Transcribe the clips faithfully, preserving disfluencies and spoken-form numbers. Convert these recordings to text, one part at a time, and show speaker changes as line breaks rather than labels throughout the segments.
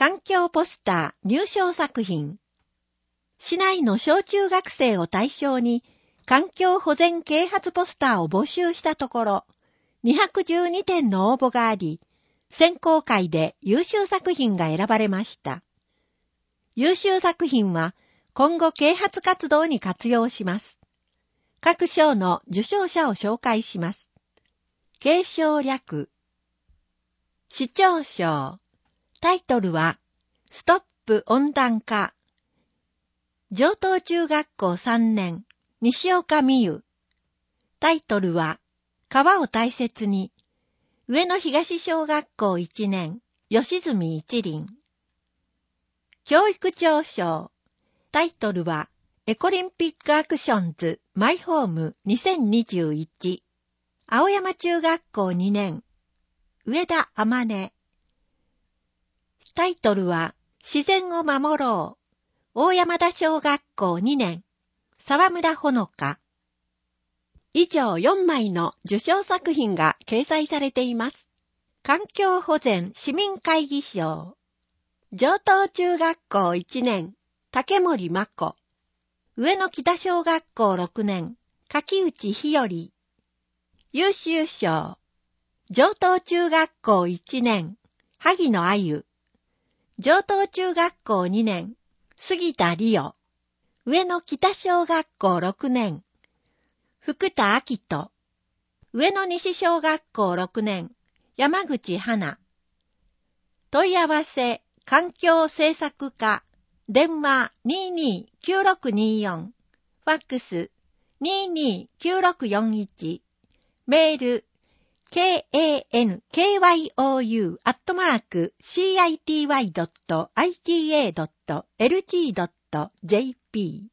環境ポスター入賞作品。市内の小中学生を対象に環境保全啓発ポスターを募集したところ、にひゃくじゅうにてんの応募があり、選考会で優秀作品が選ばれました。優秀作品は今後啓発活動に活用します。各賞の受賞者を紹介します。継承略。市長賞。タイトルは、ストップ温暖化。上東中学校さんねん、西岡美優。タイトルは、川を大切に。上野東小学校いちねん、吉住一輪。教育長賞。タイトルは、エコリンピックアクションズマイホームにせんにじゅういち。青山中学校にねん、上田天音。タイトルは、自然を守ろう。大山田小学校にねん、沢村ほのか。以上よんまいの受賞作品が掲載されています。環境保全市民会議賞。上東中学校いちねん、竹森真子。上野北小学校ろくねん、柿内日和。優秀賞。上東中学校いちねん、萩野あゆ。上東中学校にねん、杉田理央。上野北小学校ろくねん、福田明人。上野西小学校ろくねん、山口花。問い合わせ、環境政策課。電話 にーにーきゅうろくにーよん。ファックス にーにーきゅうろくよんいち。メール ケーエーエヌケーワイオーユー アットマーク シーアイティーワイ ドット アイジーエー ドット エルジー ドット ジェーピー。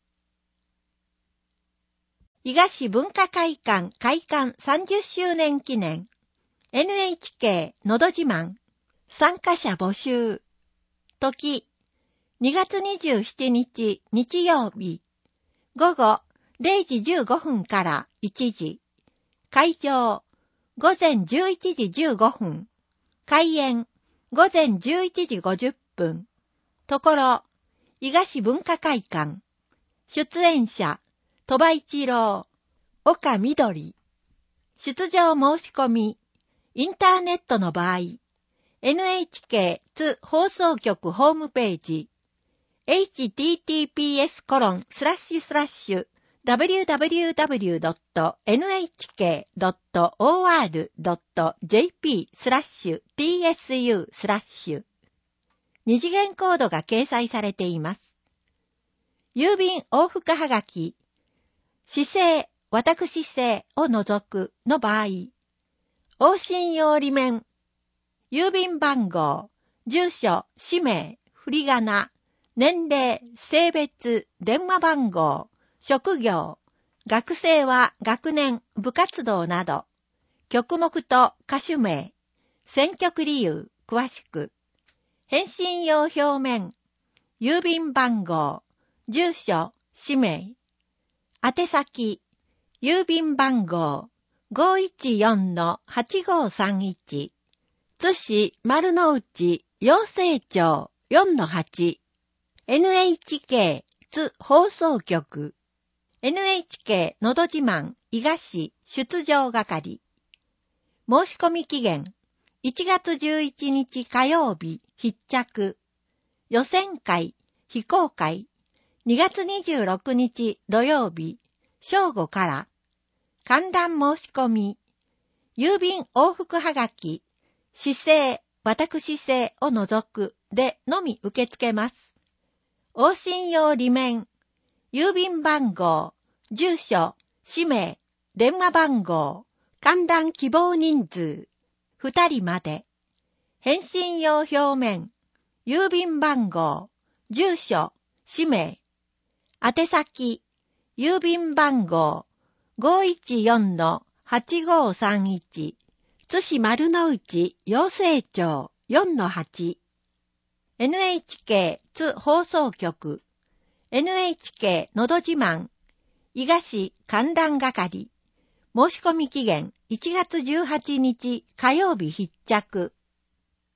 伊賀市文化会館開館さんじゅっしゅうねん記念 エヌエイチケー のど自慢参加者募集。時にがつにじゅうしちにち日曜日午後れいじじゅうごふんからいちじ。会場午前じゅういちじじゅうごふん。開演午前じゅういちじごじゅっぷん。ところ伊賀市文化会館。出演者鳥羽一郎、岡みどり。出場申し込み。インターネットの場合 エヌエイチケー 津放送局ホームページエイチティーティーピーエスコロンスラッシュスラッシュダブリューダブリューダブリュードットエヌエイチケードットオーアールドットジェーピースラッシュティーエスユースラッシュ二次元コードが掲載されています。郵便往復はがき市政、私政を除くの場合、往診用裏面、郵便番号、住所、氏名、振り仮名、年齢、性別、電話番号、職業、学生は学年、部活動など、曲目と歌手名、選曲理由、詳しく、返信用表面、郵便番号、住所、氏名、宛先、郵便番号 ごいちよんのはちごさんいち 津市丸の内養成町 よんのはち エヌエイチケー 津放送局 エヌエイチケー のど自慢伊賀市出場係申し込み期限いちがつじゅういちにち火曜日必着予選会非公開にがつにじゅうろくにち土曜日正午から観覧申し込み郵便往復はがき市政私政を除くでのみ受け付けます。往診用裏面郵便番号住所氏名電話番号観覧希望人数ふたりまで返信用表面郵便番号住所氏名宛先郵便番号 ごいちよんのはちごさんいち 津市丸の内養成町 よんのはち エヌエイチケー 津放送局 エヌエイチケー のど自慢伊賀市観覧係申し込み期限いちがつじゅうはちにち火曜日必着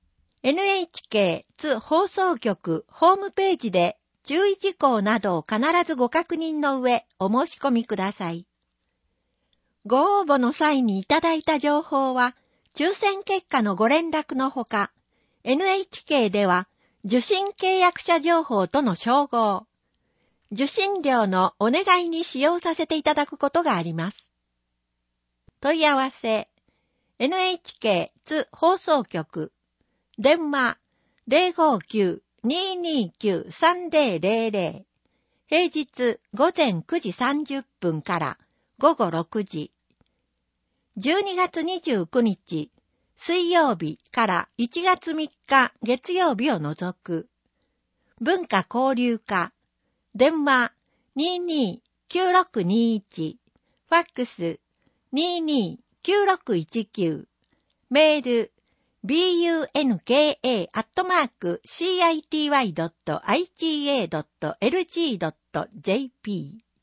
エヌエイチケー 津放送局ホームページで注意事項などを必ずご確認の上お申し込みください。ご応募の際にいただいた情報は、抽選結果のご連絡のほか、エヌエイチケー では受信契約者情報との照合、受信料のお願いに使用させていただくことがあります。問い合わせ、エヌエイチケー 津放送局、電話 ゼロごきゅう にーにーきゅう さんぜろぜろぜろ、平日午前くじさんじゅっぷんから午後ろくじ、じゅうにがつにじゅうくにち水曜日からいちがつみっか月曜日を除く、文化交流課、電話 にーにーきゅうろくにいち、ファックス にーにーきゅうろくいちきゅう、メール ビーユーエヌケーエー アットマーク シーアイティーワイ ドット アイジーエー ドット エルジー ドット ジェーピー。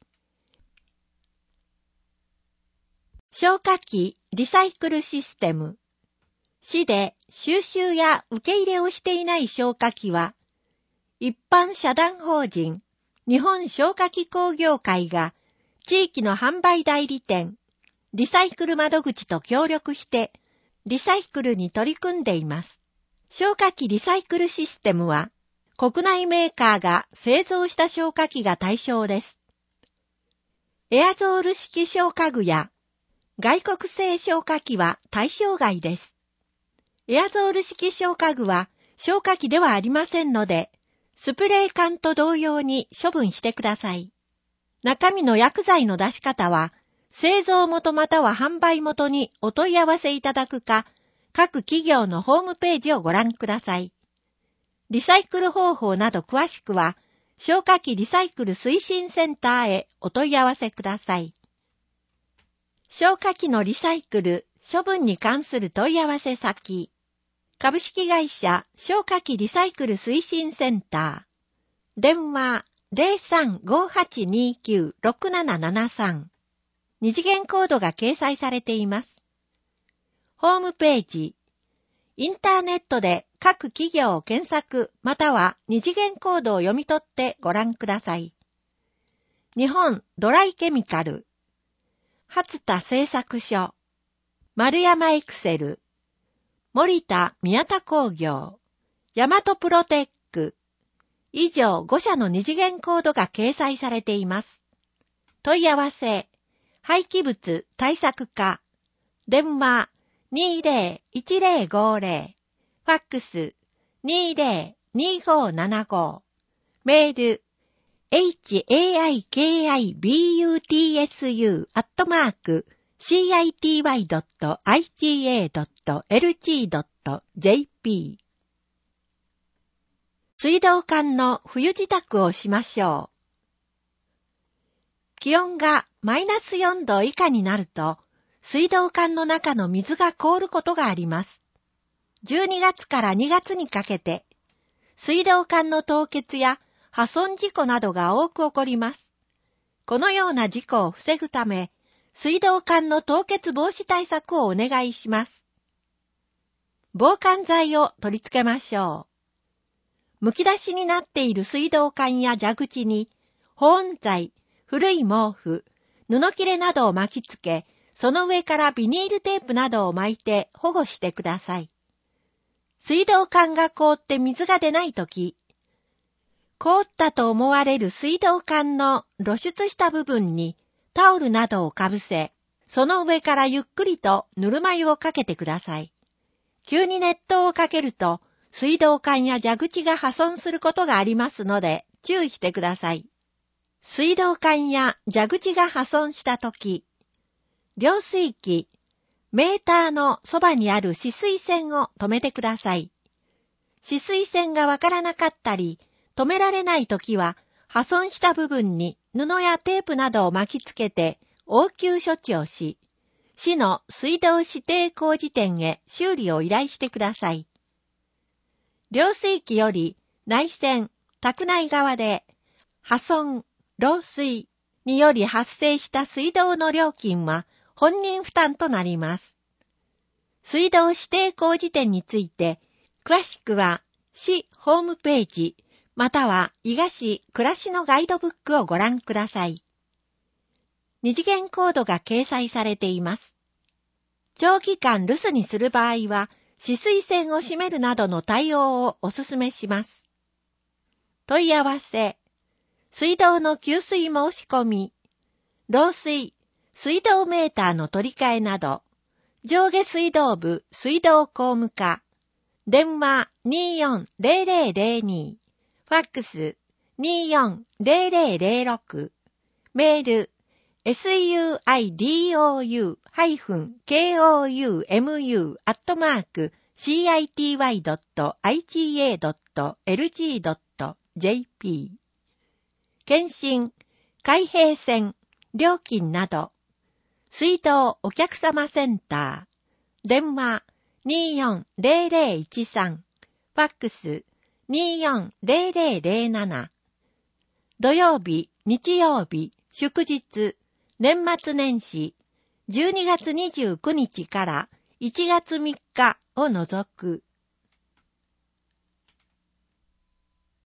消火器リサイクルシステム。市で収集や受け入れをしていない消火器は、一般社団法人日本消火器工業会が地域の販売代理店、リサイクル窓口と協力してリサイクルに取り組んでいます。消火器リサイクルシステムは国内メーカーが製造した消火器が対象です。エアゾール式消火具や外国製消火器は対象外です。エアゾール式消火具は消火器ではありませんので、スプレー缶と同様に処分してください。中身の薬剤の出し方は、製造元または販売元にお問い合わせいただくか、各企業のホームページをご覧ください。リサイクル方法など詳しくは、消火器リサイクル推進センターへお問い合わせください。消火器のリサイクル、処分に関する問い合わせ先。株式会社消火器リサイクル推進センター。電話 ゼロさんごはちにきゅうろくななななさん。二次元コードが掲載されています。ホームページ。インターネットで各企業を検索または二次元コードを読み取ってご覧ください。日本ドライケミカル。初田製作所。丸山エクセル。森田宮田工業。大和プロテック。以上ご社の二次元コードが掲載されています。問い合わせ。廃棄物対策課。電話 にーぜろいちぜろごぜろ。ファックス にーぜろにごななご。メール エイチエーアイケーアイビーユーティーエスユー アットマーク シーアイティーワイ ドット アイジーエー ドット エルジー ドット ジェーピー。 水道管の冬支度をしましょう。気温がマイナスよんど以下になると、水道管の中の水が凍ることがあります。じゅうにがつからにがつにかけて、水道管の凍結や破損事故などが多く起こります。このような事故を防ぐため、水道管の凍結防止対策をお願いします。防寒剤を取り付けましょう。むき出しになっている水道管や蛇口に、保温材、古い毛布、布切れなどを巻きつけ、その上からビニールテープなどを巻いて保護してください。水道管が凍って水が出ないとき、凍ったと思われる水道管の露出した部分にタオルなどをかぶせ、その上からゆっくりとぬるま湯をかけてください。急に熱湯をかけると、水道管や蛇口が破損することがありますので、注意してください。水道管や蛇口が破損したとき、量水器、メーターのそばにある止水栓を止めてください。止水栓がわからなかったり、止められないときは、破損した部分に布やテープなどを巻きつけて応急処置をし、市の水道指定工事店へ修理を依頼してください。量水器より内栓、宅内側で破損、漏水により発生した水道の料金は本人負担となります。水道指定工事店について詳しくは、市ホームページ、または伊賀市暮らしのガイドブックをご覧ください。二次元コードが掲載されています。長期間留守にする場合は、止水栓を閉めるなどの対応をお勧めします。問い合わせ、水道の給水申し込み、漏水、水道メーターの取り替えなど、上下水道部水道工務課、電話 にーよんゼロゼロゼロに、ファックス にーよんゼロゼロゼロろく、メール エスユーアイディーオーユーケーオーユーエムユー アットマーク シーアイティーワイ ドット アイジーエー ドット エルジー ドット ジェーピー 検診、開閉栓、料金など、水道お客様センター、電話 にーよんゼロゼロいちさん、ファックス にーよんゼロゼロゼロなな、土曜日、日曜日、祝日、年末年始、じゅうにがつにじゅうくにちからいちがつみっかを除く。